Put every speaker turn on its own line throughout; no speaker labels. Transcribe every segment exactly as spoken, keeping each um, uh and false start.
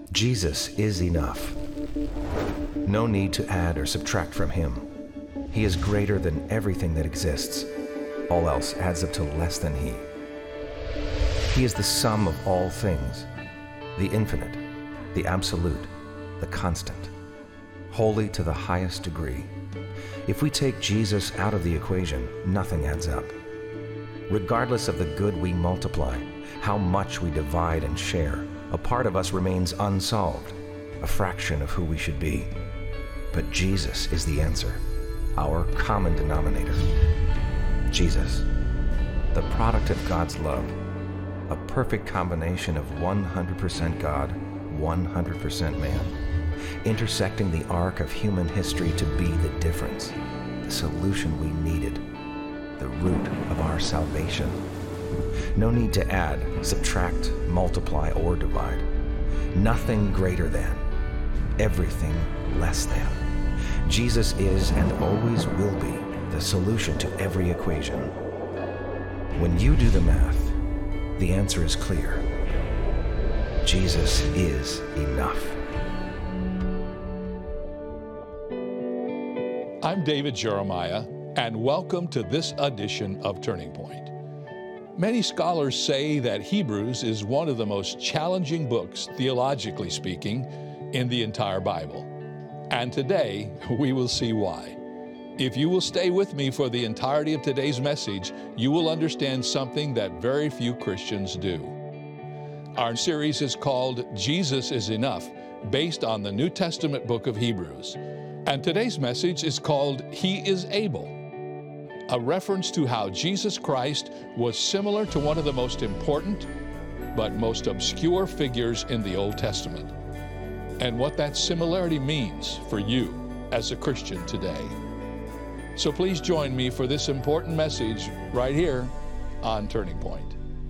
Jesus is enough. No need to add or subtract from him. He is greater than everything that exists. All else adds up to less than he. He is the sum of all things, the infinite, the absolute, the constant, holy to the highest degree. If we take Jesus out of the equation, nothing adds up. Regardless of the good we multiply, how much we divide and share, a part of us remains unsolved, a fraction of who we should be. But Jesus is the answer, our common denominator. Jesus, the product of God's love, a perfect combination of one hundred percent God, one hundred percent man, intersecting the arc of human history to be the difference, the solution we needed, the root of our salvation. No need to add, subtract, multiply, or divide. Nothing greater than, everything less than. Jesus is and always will be the solution to every equation. When you do the math, the answer is clear. Jesus is enough.
I'm David Jeremiah, and welcome to this edition of Turning Point. Many scholars say that Hebrews is one of the most challenging books, theologically speaking, in the entire Bible. And today, we will see why. If you will stay with me for the entirety of today's message, you will understand something that very few Christians do. Our series is called Jesus is Enough, based on the New Testament book of Hebrews. And today's message is called He is Able, a reference to how Jesus Christ was similar to one of the most important but most obscure figures in the Old Testament, and what that similarity means for you as a Christian today. So please join me for this important message right here on Turning Point.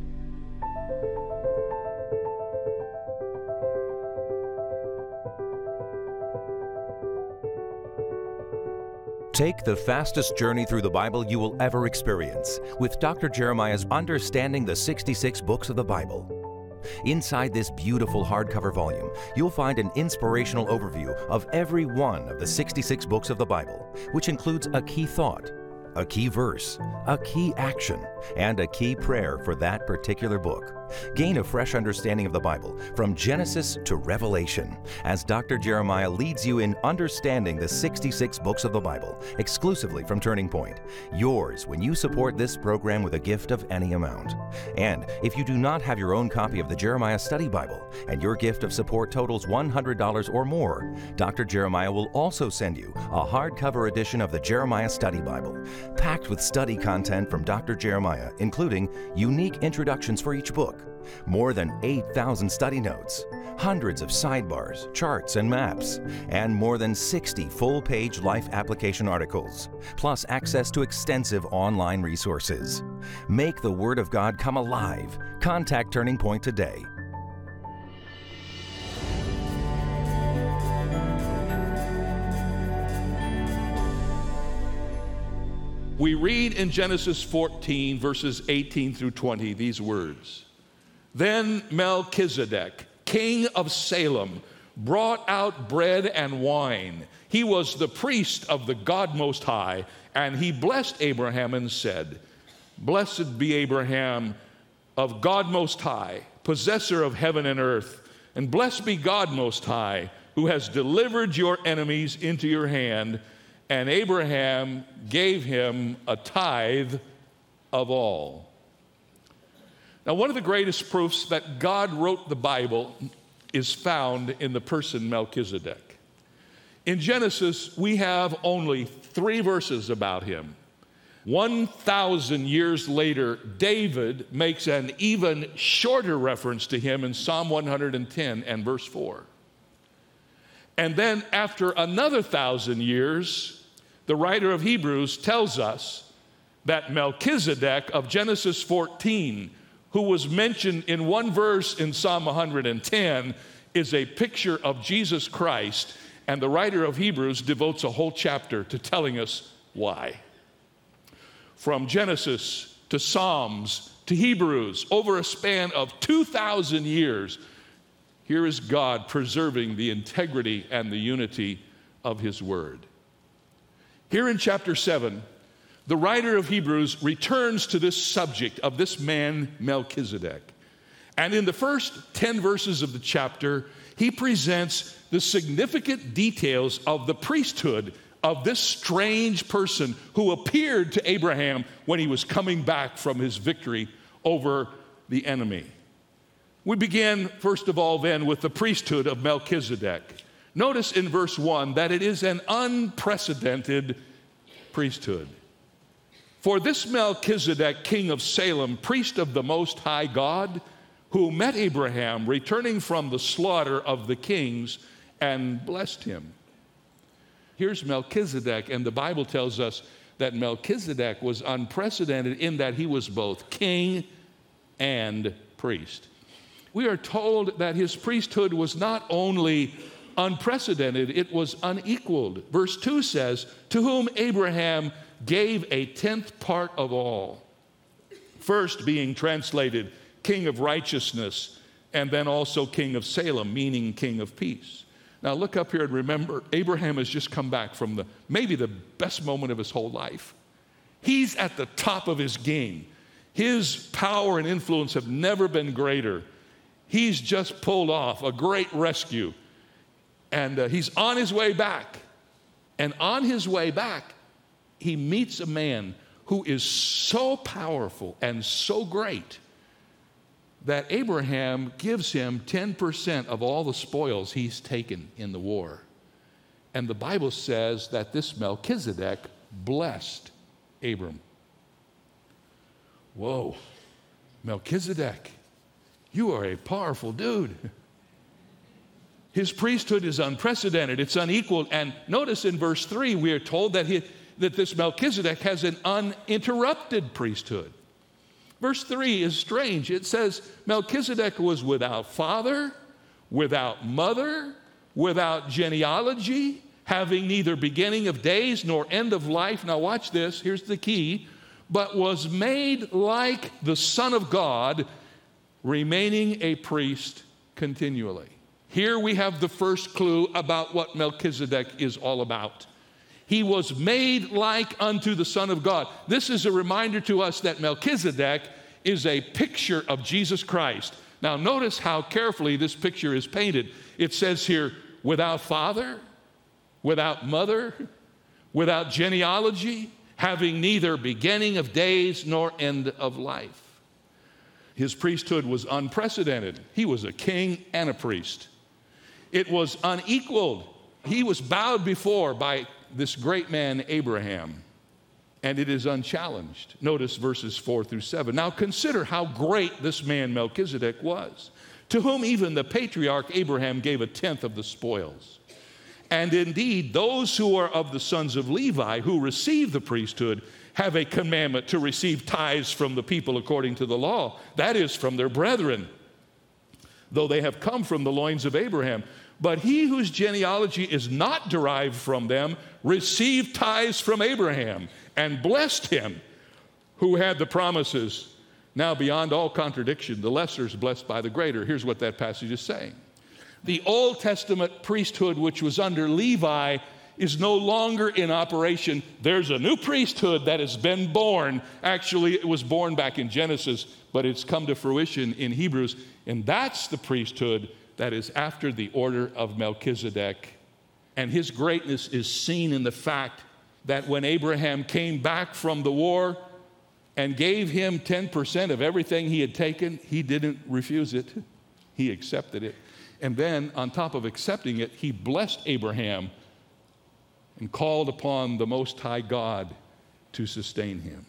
Take the fastest journey through the Bible you will ever experience with Doctor Jeremiah's Understanding the sixty-six Books of the Bible. Inside this beautiful hardcover volume, you'll find an inspirational overview of every one of the sixty-six books of the Bible, which includes a key thought, a key verse, a key action, and a key prayer for that particular book. Gain a fresh understanding of the Bible from Genesis to Revelation as Doctor Jeremiah leads you in understanding the sixty-six books of the Bible, exclusively from Turning Point. Yours when you support this program with a gift of any amount. And if you do not have your own copy of the Jeremiah Study Bible and your gift of support totals one hundred dollars or more, Doctor Jeremiah will also send you a hardcover edition of the Jeremiah Study Bible, packed with study content from Doctor Jeremiah, including unique introductions for each book, more than eight thousand study notes, hundreds of sidebars, charts, and maps, and more than sixty full-page life application articles, plus access to extensive online resources. Make the Word of God come alive. Contact Turning Point today.
We read in Genesis fourteen, verses eighteen through twenty, these words. Then Melchizedek, king of Salem, brought out bread and wine. He was the priest of the God Most High, and he blessed Abraham and said, Blessed be Abraham of God Most High, possessor of heaven and earth, and blessed be God Most High, who has delivered your enemies into your hand. And Abraham gave him a tithe of all. Now, one of the greatest proofs that God wrote the Bible is found in the person Melchizedek. In Genesis, we have only three verses about him. one thousand years later, David makes an even shorter reference to him in Psalm one hundred ten and verse four. And then after another thousand years, the writer of Hebrews tells us that Melchizedek of Genesis fourteen, who was mentioned in one verse in Psalm one hundred ten, is a picture of Jesus Christ, and the writer of Hebrews devotes a whole chapter to telling us why. From Genesis to Psalms to Hebrews, over a span of two thousand years, Here is God preserving the integrity and the unity of his word. Here in chapter seven, the writer of Hebrews returns to this subject of this man Melchizedek. And in the first ten verses of the chapter, he presents the significant details of the priesthood of this strange person who appeared to Abraham when he was coming back from his victory over the enemy. We begin, first of all, then, with the priesthood of Melchizedek. Notice in verse one that it is an unprecedented priesthood. For this Melchizedek, king of Salem, priest of the Most High God, who met Abraham returning from the slaughter of the kings and blessed him. Here's Melchizedek, and the Bible tells us that Melchizedek was unprecedented in that he was both king and priest. We are told that his priesthood was not only unprecedented, it was unequaled. Verse two says, to whom Abraham gave a tenth part of all. First being translated King of Righteousness, and then also King of Salem, meaning King of Peace. Now look up here and remember, Abraham has just come back from the maybe the best moment of his whole life. He's at the top of his game. His power and influence have never been greater. He's just pulled off a great rescue. And uh, he's on his way back. And on his way back, he meets a man who is so powerful and so great that Abraham gives him ten percent of all the spoils he's taken in the war. And the Bible says that this Melchizedek blessed Abram. Whoa, Melchizedek, you are a powerful dude. His priesthood is unprecedented, it's unequaled. And notice in verse three, we are told that, he, that this Melchizedek has an uninterrupted priesthood. Verse three is strange. It says Melchizedek was without father, without mother, without genealogy, having neither beginning of days nor end of life. Now watch this, here's the key. But was made like the Son of God, remaining a priest continually. Here we have the first clue about what Melchizedek is all about. He was made like unto the Son of God. This is a reminder to us that Melchizedek is a picture of Jesus Christ. Now notice how carefully this picture is painted. It says here, without father, without mother, without genealogy, having neither beginning of days nor end of life. His priesthood was unprecedented. He was a king and a priest. It was unequaled. He was bowed before by this great man, Abraham, and it is unchallenged. Notice verses four through seven. Now consider how great this man Melchizedek was, to whom even the patriarch Abraham gave a tenth of the spoils. And indeed, those who are of the sons of Levi, who receive the priesthood, have a commandment to receive tithes from the people according to the law, that is, from their brethren, though they have come from the loins of Abraham. But he whose genealogy is not derived from them received tithes from Abraham and blessed him who had the promises. Now, beyond all contradiction, the lesser is blessed by the greater. Here's what that passage is saying. The Old Testament priesthood, which was under Levi, is no longer in operation. There's a new priesthood that has been born. Actually, it was born back in Genesis, but it's come to fruition in Hebrews. And that's the priesthood that is after the order of Melchizedek. And his greatness is seen in the fact that when Abraham came back from the war and gave him ten percent of everything he had taken, he didn't refuse it. He accepted it. And then, on top of accepting it, he blessed Abraham and called upon the Most High God to sustain him.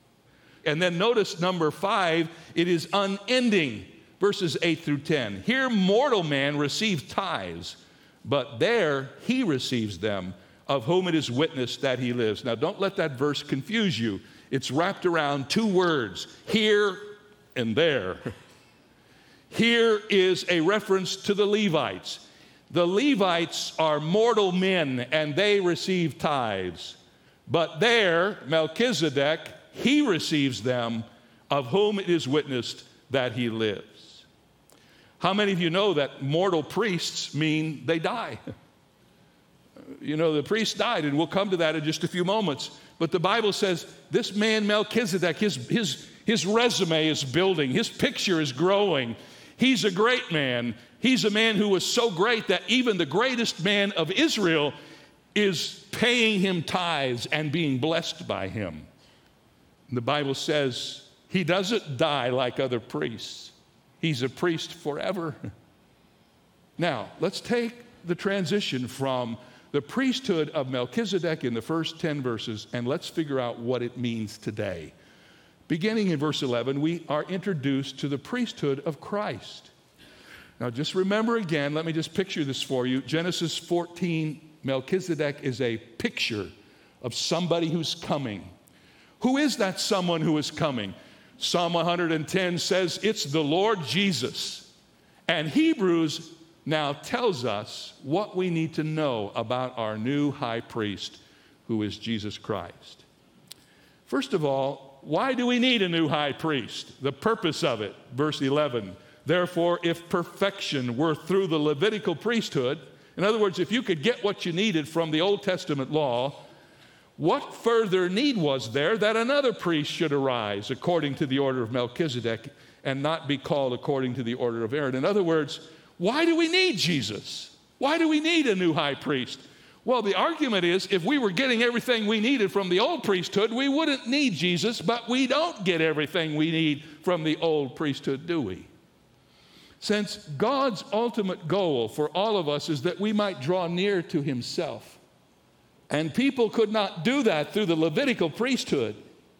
And then notice number five, it is unending. Verses eight through ten. Here mortal man receives tithes, but there he receives them, of whom it is witnessed that he lives. Now don't let that verse confuse you. It's wrapped around two words, here and there. Here is a reference to the Levites. The Levites are mortal men and they receive tithes. But there, Melchizedek, he receives them, of whom it is witnessed that he lives. How many of you know that mortal priests mean they die? You know, the priest died, and we'll come to that in just a few moments. But the Bible says this man Melchizedek, his, his, his resume is building. His picture is growing. He's a great man. He's a man who was so great that even the greatest man of Israel is paying him tithes and being blessed by him. And the Bible says he doesn't die like other priests. He's a priest forever. Now, let's take the transition from the priesthood of Melchizedek in the first ten verses, and let's figure out what it means today. Beginning in verse eleven, we are introduced to the priesthood of Christ. Now, just remember again, let me just picture this for you. Genesis fourteen, Melchizedek is a picture of somebody who's coming. Who is that someone who is coming? Psalm one hundred ten says it's the Lord Jesus. And Hebrews now tells us what we need to know about our new high priest, who is Jesus Christ. First of all, why do we need a new high priest? The purpose of it, verse eleven. Therefore, if perfection were through the Levitical priesthood, in other words, if you could get what you needed from the Old Testament law, what further need was there that another priest should arise according to the order of Melchizedek and not be called according to the order of Aaron? In other words, why do we need Jesus? Why do we need a new high priest? Well, the argument is if we were getting everything we needed from the old priesthood, we wouldn't need Jesus, but we don't get everything we need from the old priesthood, do we? Since God's ultimate goal for all of us is that we might draw near to himself, and people could not do that through the Levitical priesthood,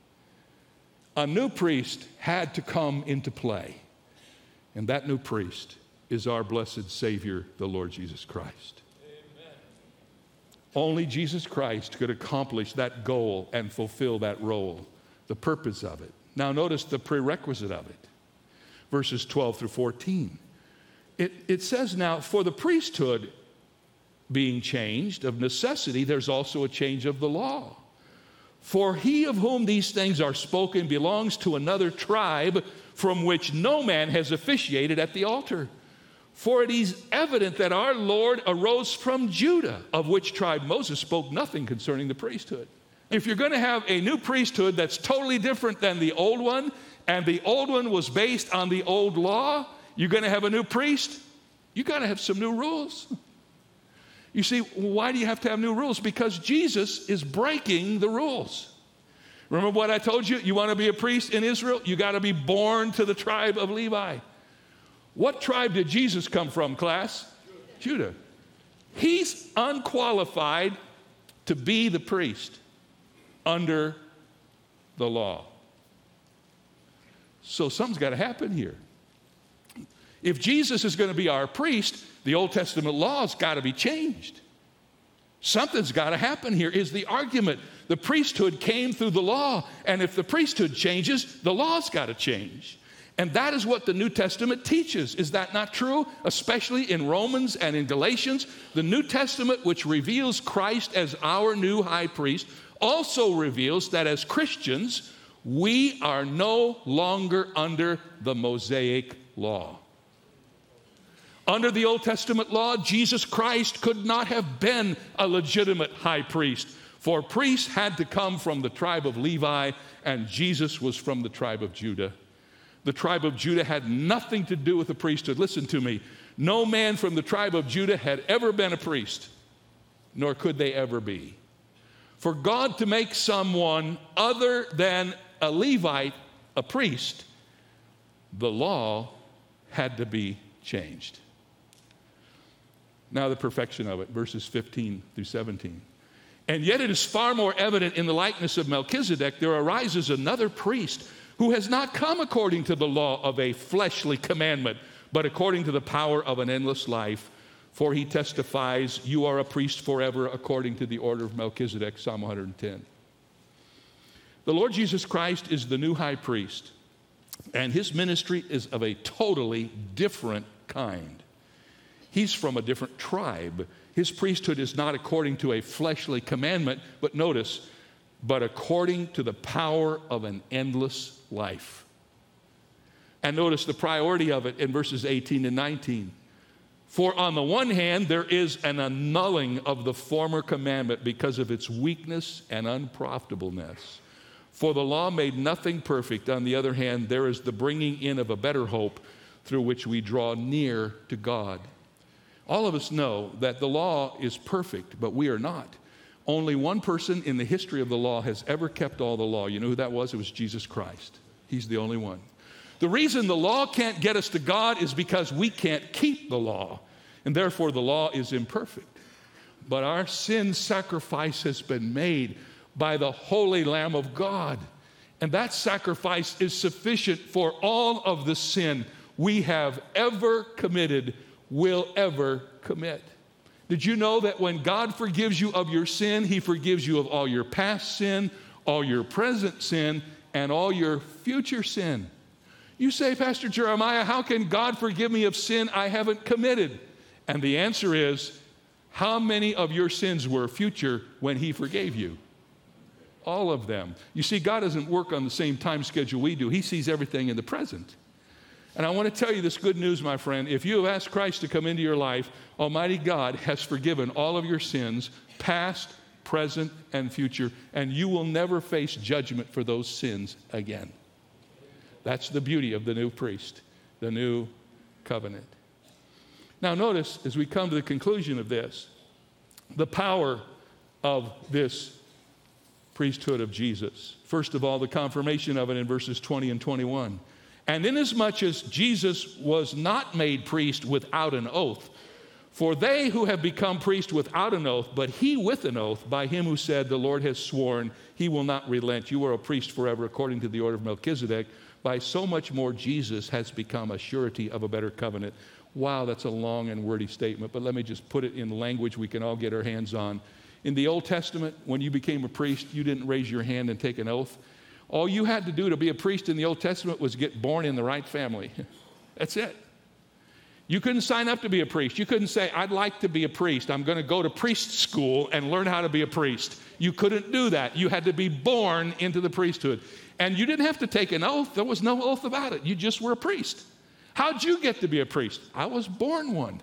a new priest had to come into play. And that new priest is our blessed Savior, the Lord Jesus Christ. Amen. Only Jesus Christ could accomplish that goal and fulfill that role, the purpose of it. Now notice the prerequisite of it. Verses twelve through fourteen. It, it says now, for the priesthood being changed, of necessity, there's also a change of the law. For he of whom these things are spoken belongs to another tribe from which no man has officiated at the altar. For it is evident that our Lord arose from Judah, of which tribe Moses spoke nothing concerning the priesthood. If you're going to have a new priesthood that's totally different than the old one, and the old one was based on the old law, you're going to have a new priest, you got to have some new rules. You see, why do you have to have new rules? Because Jesus is breaking the rules. Remember what I told you? You want to be a priest in Israel? You got to be born to the tribe of Levi. What tribe did Jesus come from, class? Judah. Judah. He's unqualified to be the priest under the law. So something's got to happen here. If Jesus is going to be our priest, the Old Testament law's got to be changed. Something's got to happen here is the argument. The priesthood came through the law, and if the priesthood changes, the law's got to change. And that is what the New Testament teaches. Is that not true? Especially in Romans and in Galatians. The New Testament, which reveals Christ as our new high priest, also reveals that as Christians, we are no longer under the Mosaic law. Under the Old Testament law, Jesus Christ could not have been a legitimate high priest, for priests had to come from the tribe of Levi, and Jesus was from the tribe of Judah. The tribe of Judah had nothing to do with the priesthood. Listen to me. No man from the tribe of Judah had ever been a priest, nor could they ever be. For God to make someone other than a Levite a priest, the law had to be changed. Now the perfection of it, verses fifteen through seventeen. And yet it is far more evident in the likeness of Melchizedek, there arises another priest who has not come according to the law of a fleshly commandment, but according to the power of an endless life. For he testifies, you are a priest forever according to the order of Melchizedek, Psalm one hundred ten. The Lord Jesus Christ is the new high priest, and his ministry is of a totally different kind. He's from a different tribe. His priesthood is not according to a fleshly commandment, but notice, but according to the power of an endless life. And notice the priority of it in verses eighteen and nineteen. For on the one hand, there is an annulling of the former commandment because of its weakness and unprofitableness. For the law made nothing perfect. On the other hand, there is the bringing in of a better hope through which we draw near to God. All of us know that the law is perfect, but we are not. Only one person in the history of the law has ever kept all the law. You know who that was? It was Jesus Christ. He's the only one. The reason the law can't get us to God is because we can't keep the law, and therefore the law is imperfect. But our sin sacrifice has been made by the Holy Lamb of God, and that sacrifice is sufficient for all of the sin we have ever committed, will ever commit. Did you know that when God forgives you of your sin, He forgives you of all your past sin, all your present sin, and all your future sin? You say, Pastor Jeremiah, how can God forgive me of sin I haven't committed? And the answer is, how many of your sins were future when He forgave you? All of them. You see, God doesn't work on the same time schedule we do. He sees everything in the present. And I want to tell you this good news, my friend. If you have asked Christ to come into your life, Almighty God has forgiven all of your sins, past, present, and future, and you will never face judgment for those sins again. That's the beauty of the new priest, the new covenant. Now notice, as we come to the conclusion of this, the power of this priesthood of Jesus. First of all, the confirmation of it in verses twenty and twenty-one. And inasmuch as Jesus was not made priest without an oath, for they who have become priests without an oath, but he with an oath, by him who said, the Lord has sworn, he will not relent. You are a priest forever according to the order of Melchizedek. By so much more, Jesus has become a surety of a better covenant. Wow, that's a long and wordy statement, but let me just put it in language we can all get our hands on. In the Old Testament, when you became a priest, you didn't raise your hand and take an oath. All you had to do to be a priest in the Old Testament was get born in the right family. That's it. You couldn't sign up to be a priest. You couldn't say, I'd like to be a priest. I'm going to go to priest school and learn how to be a priest. You couldn't do that. You had to be born into the priesthood. And you didn't have to take an oath. There was no oath about it. You just were a priest. How'd you get to be a priest? I was born one.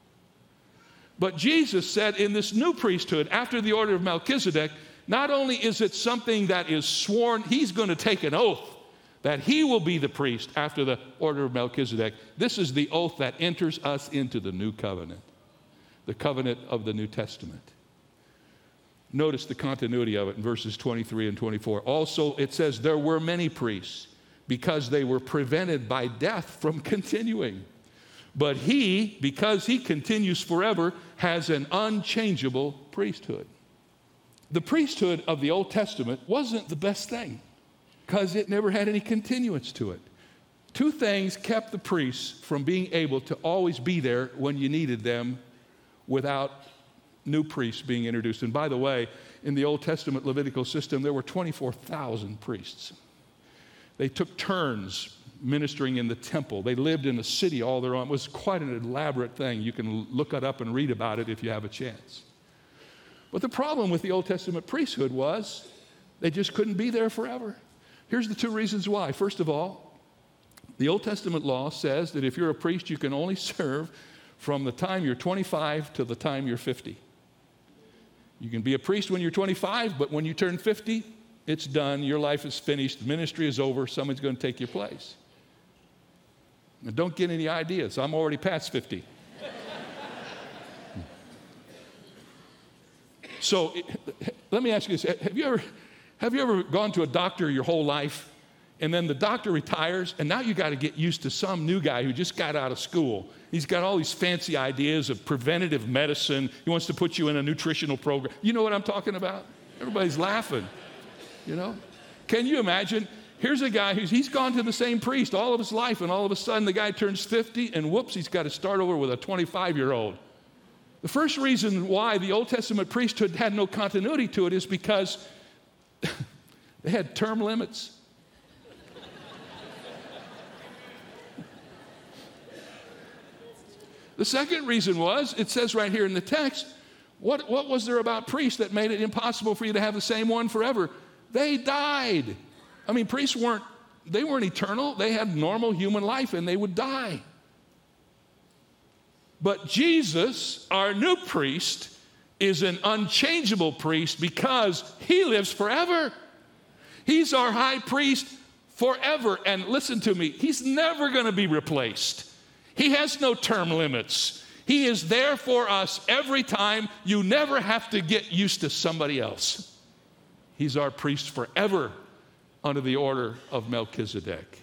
But Jesus said in this new priesthood, after the order of Melchizedek, not only is it something that is sworn, he's going to take an oath that he will be the priest after the order of Melchizedek. This is the oath that enters us into the new covenant, the covenant of the New Testament. Notice the continuity of it in verses twenty-three and twenty-four. Also, it says there were many priests because they were prevented by death from continuing. But he, because he continues forever, has an unchangeable priesthood. The priesthood of the Old Testament wasn't the best thing because it never had any continuance to it. Two things kept the priests from being able to always be there when you needed them without new priests being introduced. And by the way, in the Old Testament Levitical system, there were twenty-four thousand priests. They took turns ministering in the temple. They lived in a city all their own. It was quite an elaborate thing. You can look it up and read about it if you have a chance. But the problem with the Old Testament priesthood was they just couldn't be there forever. Here's the two reasons why. First of all, the Old Testament law says that if you're a priest, you can only serve from the time you're twenty-five to the time you're fifty. You can be a priest when you're twenty-five, but when you turn fifty, it's done. Your life is finished. The ministry is over. Someone's going to take your place. Now, don't get any ideas. I'm already past fifty. So let me ask you this. Have you ever, have you ever gone to a doctor your whole life, and then the doctor retires, and now you got to get used to some new guy who just got out of school. He's got all these fancy ideas of preventative medicine. He wants to put you in a nutritional program. You know what I'm talking about? Everybody's laughing, you know? Can you imagine? Here's a guy who's he's gone to the same priest all of his life, and all of a sudden the guy turns fifty, and whoops, he's got to start over with a twenty-five-year-old. The first reason why the Old Testament priesthood had no continuity to it is because they had term limits. The second reason was, it says right here in the text, what, what was there about priests that made it impossible for you to have the same one forever? They died. I mean, priests weren't they weren't eternal. They had normal human life and they would die. But Jesus, our new priest, is an unchangeable priest because he lives forever. He's our high priest forever. And listen to me, he's never going to be replaced. He has no term limits. He is there for us every time. You never have to get used to somebody else. He's our priest forever under the order of Melchizedek.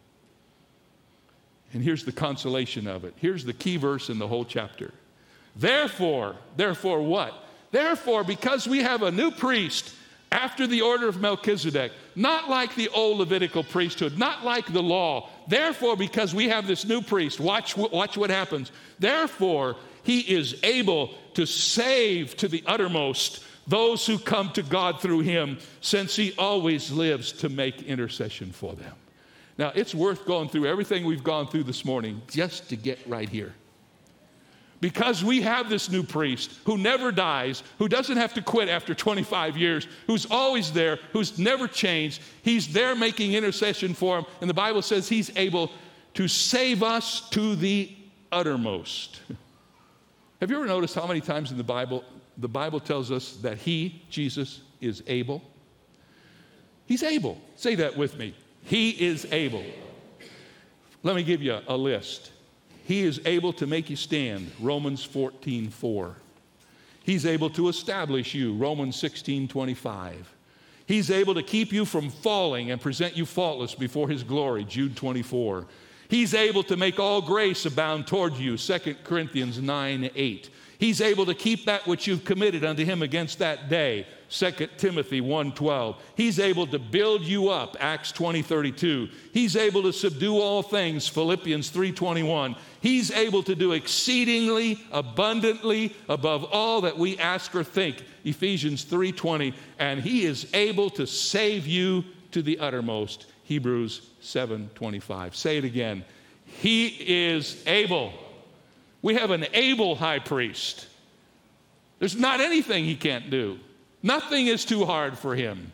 And here's the consolation of it. Here's the key verse in the whole chapter. Therefore, therefore what? Therefore, because we have a new priest after the order of Melchizedek, not like the old Levitical priesthood, not like the law. Therefore, because we have this new priest, watch, watch what happens. Therefore, he is able to save to the uttermost those who come to God through him, since he always lives to make intercession for them. Now, it's worth going through everything we've gone through this morning just to get right here. Because we have this new priest who never dies, who doesn't have to quit after twenty-five years, who's always there, who's never changed. He's there making intercession for him. And the Bible says he's able to save us to the uttermost. Have you ever noticed how many times in the Bible, the Bible tells us that he, Jesus, is able? He's able. Say that with me. He is able. Let me give you a list. He is able to make you stand, Romans fourteen four. He's able to establish you, Romans sixteen twenty-five. He's able to keep you from falling and present you faultless before his glory, Jude twenty-four. He's able to make all grace abound toward you, Second Corinthians nine eight. He's able to keep that which you've committed unto him against that day, Second Timothy one twelve. He's able to build you up, Acts twenty thirty-two. He's able to subdue all things, Philippians three twenty-one. He's able to do exceedingly abundantly above all that we ask or think, Ephesians three twenty. And he is able to save you to the uttermost, Hebrews seven twenty-five. Say it again. He is able. We have an able high priest. There's not anything he can't do. Nothing is too hard for him.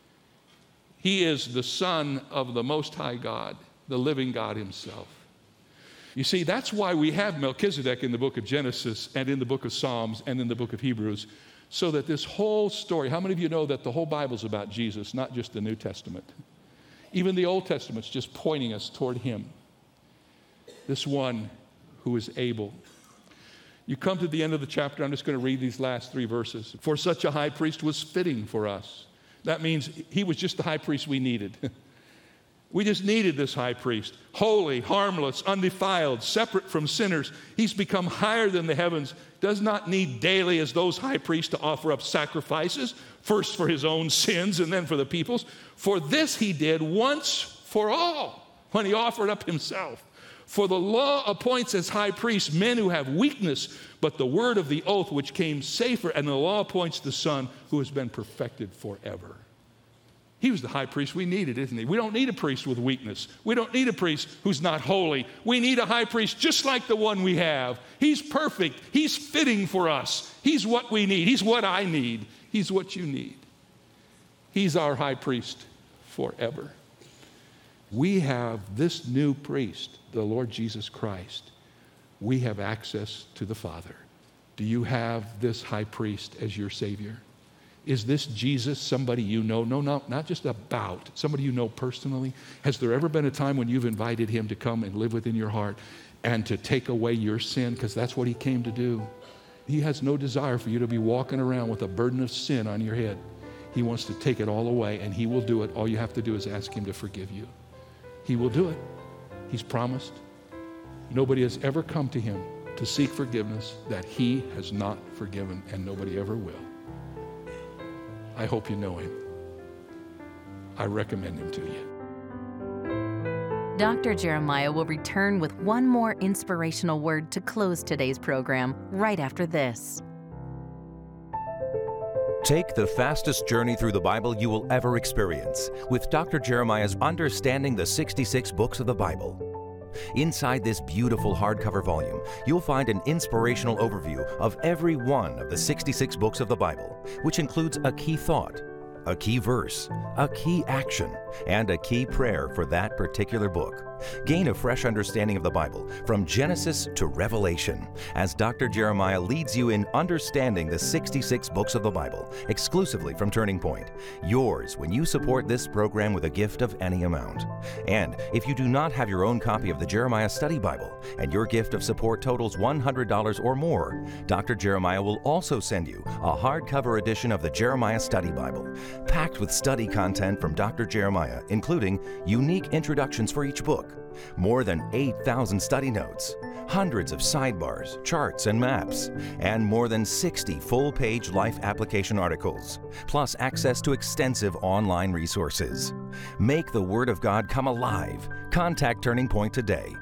He is the Son of the Most High God, the living God himself. You see, that's why we have Melchizedek in the book of Genesis and in the book of Psalms and in the book of Hebrews, so that this whole story, how many of you know that the whole Bible's about Jesus, not just the New Testament? Even the Old Testament's just pointing us toward him, this one who is able. You come to the end of the chapter. I'm just going to read these last three verses. For such a high priest was fitting for us. That means he was just the high priest we needed. We just needed this high priest. Holy, harmless, undefiled, separate from sinners. He's become higher than the heavens. Does not need daily as those high priests to offer up sacrifices, first for his own sins and then for the people's. For this he did once for all, when he offered up himself. For the law appoints as high priests men who have weakness, but the word of the oath which came safer, and the law appoints the Son who has been perfected forever. He was the high priest we needed, isn't he? We don't need a priest with weakness. We don't need a priest who's not holy. We need a high priest just like the one we have. He's perfect. He's fitting for us. He's what we need. He's what I need. He's what you need. He's our high priest forever. We have this new priest, the Lord Jesus Christ. We have access to the Father. Do you have this high priest as your Savior? Is this Jesus somebody you know? No, no, not just about, somebody you know personally. Has there ever been a time when you've invited him to come and live within your heart and to take away your sin? Because that's what he came to do. He has no desire for you to be walking around with a burden of sin on your head. He wants to take it all away, and he will do it. All you have to do is ask him to forgive you. He will do it. He's promised. Nobody has ever come to him to seek forgiveness that he has not forgiven, and nobody ever will. I hope you know him. I recommend him to you.
Doctor Jeremiah will return with one more inspirational word to close today's program right after this.
Take the fastest journey through the Bible you will ever experience with Doctor Jeremiah's Understanding the sixty-six Books of the Bible. Inside this beautiful hardcover volume, you'll find an inspirational overview of every one of the sixty-six books of the Bible, which includes a key thought, a key verse, a key action, and a key prayer for that particular book. Gain a fresh understanding of the Bible from Genesis to Revelation as Doctor Jeremiah leads you in understanding the sixty-six books of the Bible exclusively from Turning Point. Yours when you support this program with a gift of any amount. And if you do not have your own copy of the Jeremiah Study Bible and your gift of support totals one hundred dollars or more, Doctor Jeremiah will also send you a hardcover edition of the Jeremiah Study Bible, packed with study content from Doctor Jeremiah, including unique introductions for each book, more than eight thousand study notes, hundreds of sidebars, charts, and maps, and more than sixty full-page life application articles, plus access to extensive online resources. Make the Word of God come alive. Contact Turning Point today.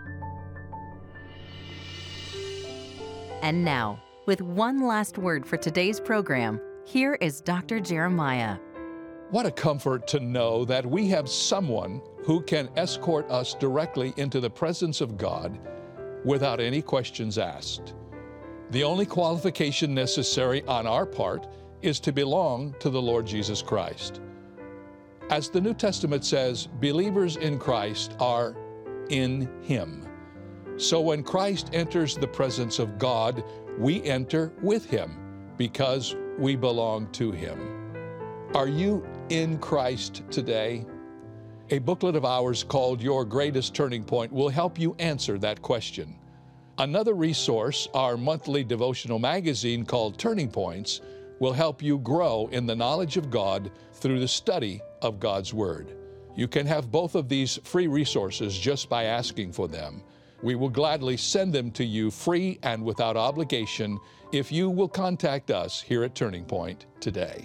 And now, with one last word for today's program, here is Doctor Jeremiah.
What a comfort to know that we have someone who can escort us directly into the presence of God without any questions asked. The only qualification necessary on our part is to belong to the Lord Jesus Christ. As the New Testament says, believers in Christ are in Him. So when Christ enters the presence of God, we enter with Him because we belong to Him. Are you in Christ today? A booklet of ours called Your Greatest Turning Point will help you answer that question. Another resource, our monthly devotional magazine called Turning Points, will help you grow in the knowledge of God through the study of God's Word. You can have both of these free resources just by asking for them. We will gladly send them to you free and without obligation if you will contact us here at Turning Point today.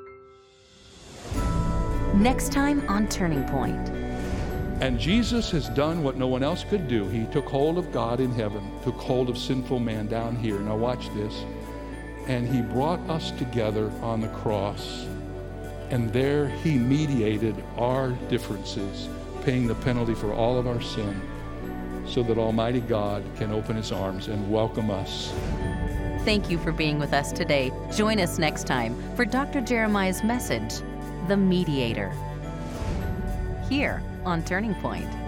Next time on Turning Point.
And Jesus has done what no one else could do. He took hold of God in heaven, took hold of sinful man down here. Now watch this. And He brought us together on the cross. And there He mediated our differences, paying the penalty for all of our sin, so that Almighty God can open His arms and welcome us.
Thank you for being with us today. Join us next time for Doctor Jeremiah's message, The Mediator, here on Turning Point.